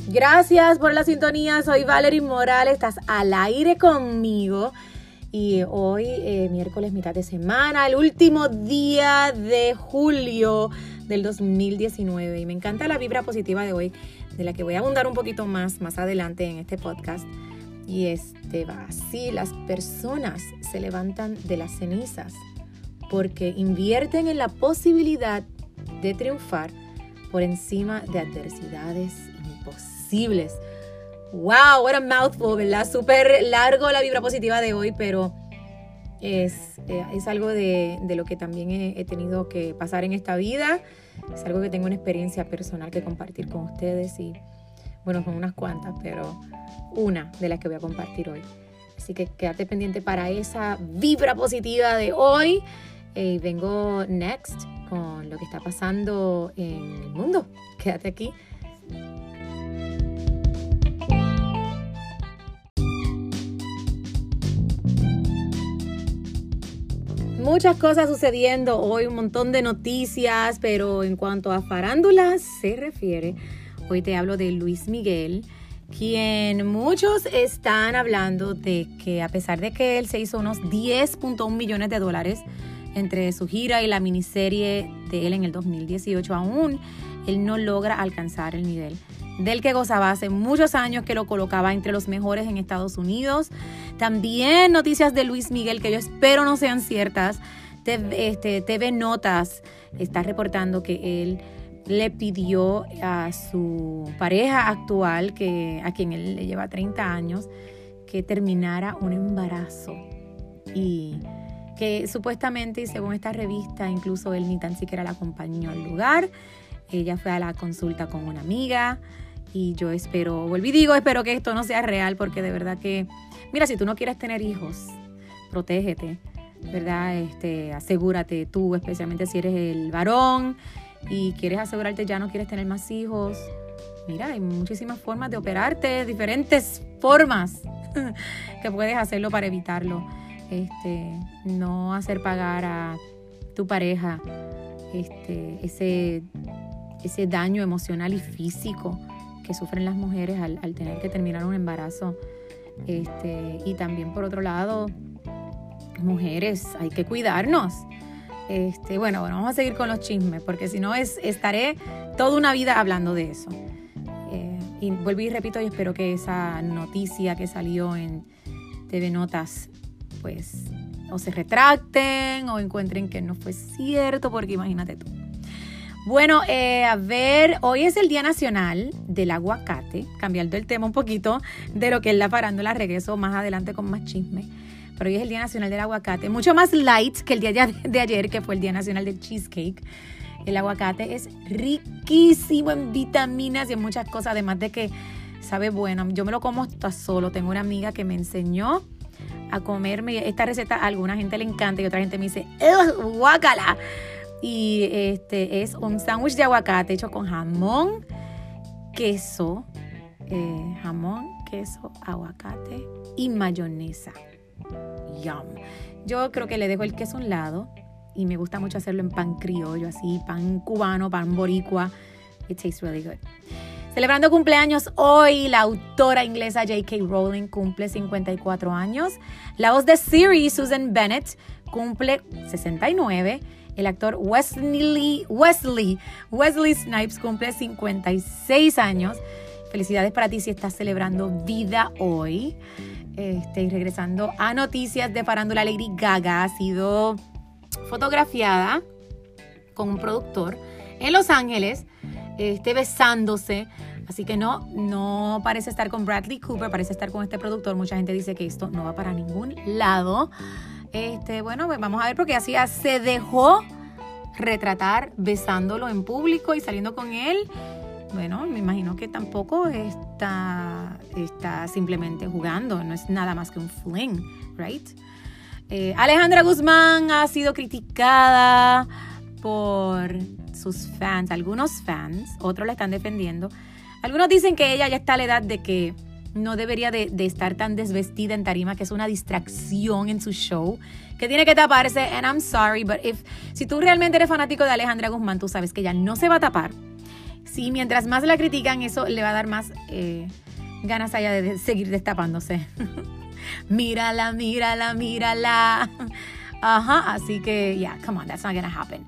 Gracias por la sintonía, soy Valerie Morales, estás al aire conmigo y hoy miércoles, mitad de semana, el último día de julio del 2019 y me encanta la vibra positiva de hoy, de la que voy a abundar un poquito más adelante en este podcast. Y va así: las personas se levantan de las cenizas porque invierten en la posibilidad de triunfar por encima de adversidades imposibles. ¡Wow! What a mouthful, ¿verdad? Súper largo la vibra positiva de hoy, pero es algo de lo que también he tenido que pasar en esta vida. Es algo que tengo una experiencia personal que compartir con ustedes y, bueno, son unas cuantas, pero una de las que voy a compartir hoy. Así que quédate pendiente para esa vibra positiva de hoy. Vengo next con lo que está pasando en el mundo. Quédate aquí. Muchas cosas sucediendo hoy, un montón de noticias, pero en cuanto a farándulas se refiere, hoy te hablo de Luis Miguel, quien muchos están hablando de que a pesar de que él se hizo unos $10.1 millones entre su gira y la miniserie de él en el 2018, aún él no logra alcanzar el nivel del que gozaba hace muchos años, que lo colocaba entre los mejores en Estados Unidos. También noticias de Luis Miguel que yo espero no sean ciertas. TV Notas está reportando que él le pidió a su pareja actual, a quien él le lleva 30 años, que terminara un embarazo. Y que supuestamente, y según esta revista, incluso él ni tan siquiera la acompañó al lugar. Ella fue a la consulta con una amiga. Y yo espero que esto no sea real, porque de verdad que, mira, si tú no quieres tener hijos, protégete, ¿verdad? Asegúrate tú, especialmente si eres el varón y quieres asegurarte ya no quieres tener más hijos. Mira, hay muchísimas formas de operarte, diferentes formas que puedes hacerlo para evitarlo. No hacer pagar a tu pareja ese daño emocional y físico que sufren las mujeres al tener que terminar un embarazo. Y también, por otro lado, mujeres, hay que cuidarnos. Bueno, vamos a seguir con los chismes, porque si no estaré toda una vida hablando de eso. Y vuelvo y repito, yo espero que esa noticia que salió en TV Notas, pues, o se retracten o encuentren que no fue cierto, porque imagínate tú. Bueno, hoy es el Día Nacional del Aguacate, cambiando el tema un poquito de lo que es la farándula, regreso más adelante con más chisme, pero hoy es el Día Nacional del Aguacate, mucho más light que el día de ayer, que fue el Día Nacional del Cheesecake. El aguacate es riquísimo en vitaminas y en muchas cosas, además de que sabe bueno. Yo me lo como hasta solo, tengo una amiga que me enseñó a comerme esta receta, a alguna gente le encanta y otra gente me dice, ¡ugh, guácala! Y es un sándwich de aguacate hecho con jamón, queso, aguacate y mayonesa. Yum. Yo creo que le dejo el queso a un lado y me gusta mucho hacerlo en pan criollo, así, pan cubano, pan boricua. It tastes really good. Celebrando cumpleaños hoy, la autora inglesa J.K. Rowling cumple 54 años. La voz de Siri, Susan Bennett, cumple 69. El actor Wesley Snipes cumple 56 años. Felicidades para ti si estás celebrando vida hoy. Y regresando a noticias de farándula, Lady Gaga ha sido fotografiada con un productor en Los Ángeles, besándose. Así que no parece estar con Bradley Cooper, parece estar con este productor. Mucha gente dice que esto no va para ningún lado. Bueno, pues vamos a ver, porque así se dejó retratar besándolo en público y saliendo con él. Bueno, me imagino que tampoco está simplemente jugando, no es nada más que un fling, right? Alejandra Guzmán ha sido criticada por sus fans, algunos fans, otros la están defendiendo. Algunos dicen que ella ya está a la edad de que no debería de estar tan desvestida en tarima, que es una distracción en su show, que tiene que taparse. And I'm sorry, but si tú realmente eres fanático de Alejandra Guzmán, tú sabes que ella no se va a tapar. Sí, mientras más la critican, eso le va a dar más ganas allá de seguir destapándose. Mírala, mírala, mírala. Ajá, así que, yeah, come on, that's not gonna happen.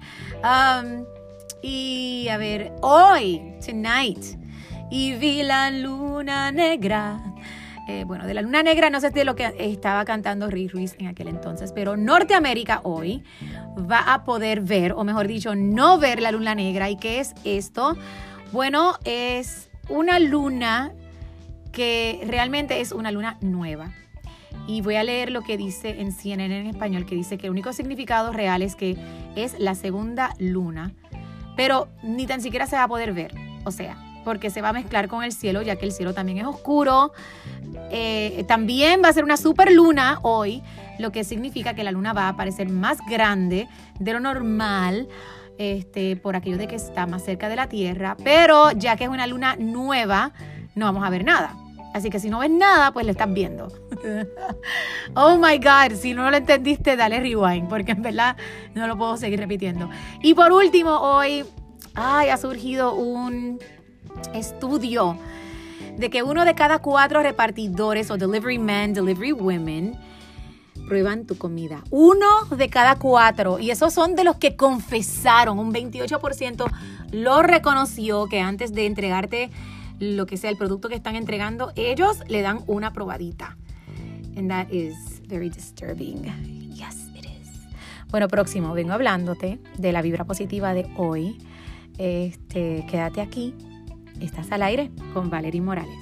Y a ver, hoy, tonight, y vi la luna negra. Bueno, de la luna negra no sé de lo que estaba cantando Rick Ruiz en aquel entonces, pero Norteamérica hoy va a poder ver, o mejor dicho, no ver la luna negra. ¿Y qué es esto? Bueno, es una luna que realmente es una luna nueva. Y voy a leer lo que dice en CNN en español, que dice que el único significado real es que es la segunda luna, pero ni tan siquiera se va a poder ver, o sea, porque se va a mezclar con el cielo, ya que el cielo también es oscuro. También va a ser una super luna hoy, lo que significa que la luna va a aparecer más grande de lo normal, por aquello de que está más cerca de la Tierra, pero ya que es una luna nueva, no vamos a ver nada. Así que si no ves nada, pues lo estás viendo. Oh my God, si no lo entendiste, dale rewind, porque en verdad no lo puedo seguir repitiendo. Y por último, hoy ha surgido un estudio de que 1 de cada 4 repartidores o delivery men, delivery women, prueban tu comida. 1 de cada 4. Y esos son de los que confesaron. Un 28% lo reconoció que antes de entregarte lo que sea el producto que están entregando, ellos le dan una probadita. And that is very disturbing. Yes, it is. Bueno, próximo, vengo hablándote de la vibra positiva de hoy. Quédate aquí. Estás al aire con Valerie Morales.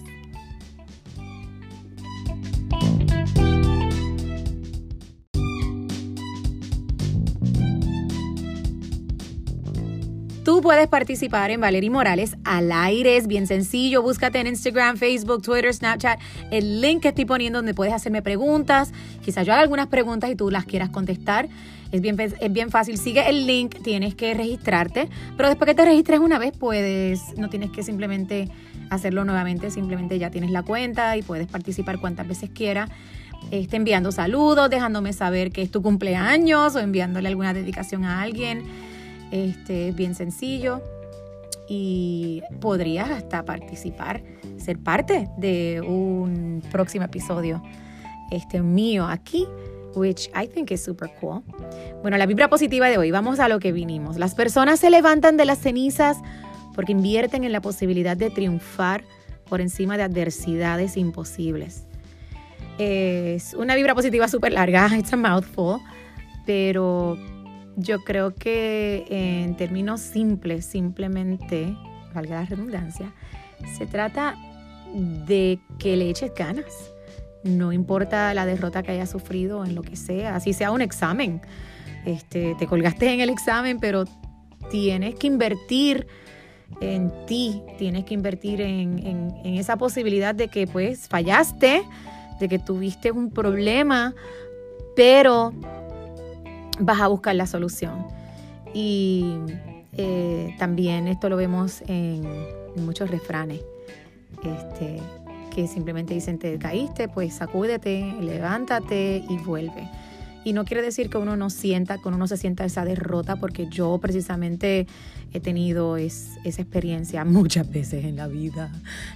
Tú puedes participar en Valerie Morales al aire, es bien sencillo. Búscate en Instagram, Facebook, Twitter, Snapchat, el link que estoy poniendo donde puedes hacerme preguntas. Quizás yo haga algunas preguntas y tú las quieras contestar. Es bien fácil. Sigue el link, tienes que registrarte, pero después que te registres una vez, no tienes que simplemente hacerlo nuevamente, simplemente ya tienes la cuenta y puedes participar cuantas veces quieras. Enviando saludos, dejándome saber que es tu cumpleaños o enviándole alguna dedicación a alguien. Es bien sencillo y podrías hasta participar, ser parte de un próximo episodio mío aquí, which I think is super cool. Bueno, la vibra positiva de hoy, vamos a lo que vinimos. Las personas se levantan de las cenizas porque invierten en la posibilidad de triunfar por encima de adversidades imposibles. Es una vibra positiva súper larga, it's a mouthful, pero yo creo que en términos simples, simplemente, valga la redundancia, se trata de que le eches ganas. No importa la derrota que hayas sufrido en lo que sea, así sea un examen. Te colgaste en el examen, pero tienes que invertir en ti, tienes que invertir en esa posibilidad de que pues fallaste, de que tuviste un problema, pero vas a buscar la solución. Y también esto lo vemos en muchos refranes que simplemente dicen: te caíste, pues sacúdete, levántate y vuelve. Y no quiere decir que uno no se sienta esa derrota, porque yo precisamente he tenido esa experiencia muchas veces en la vida.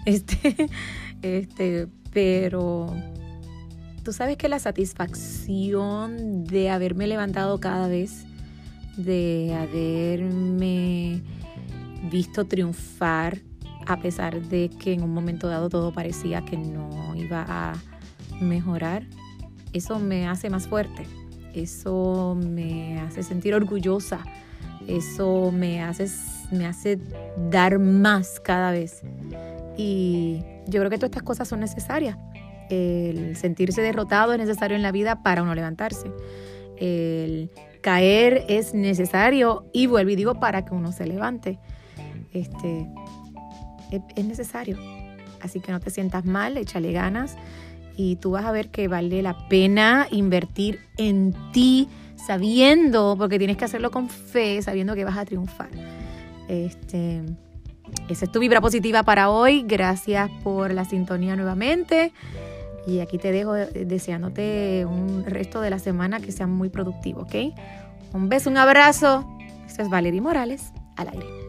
Pero tú sabes que la satisfacción de haberme levantado cada vez, de haberme visto triunfar, a pesar de que en un momento dado todo parecía que no iba a mejorar, eso me hace más fuerte, eso me hace sentir orgullosa, eso me hace dar más cada vez. Y yo creo que todas estas cosas son necesarias. El sentirse derrotado es necesario en la vida para uno levantarse. El caer es necesario, y vuelvo y digo, para que uno se levante. Es necesario. Así que no te sientas mal, échale ganas y tú vas a ver que vale la pena invertir en ti, sabiendo, porque tienes que hacerlo con fe, sabiendo que vas a triunfar. Esa es tu vibra positiva para hoy. Gracias por la sintonía nuevamente. Y aquí te dejo deseándote un resto de la semana que sea muy productivo, ¿ok? Un beso, un abrazo. Esto es Valerie Morales, al aire.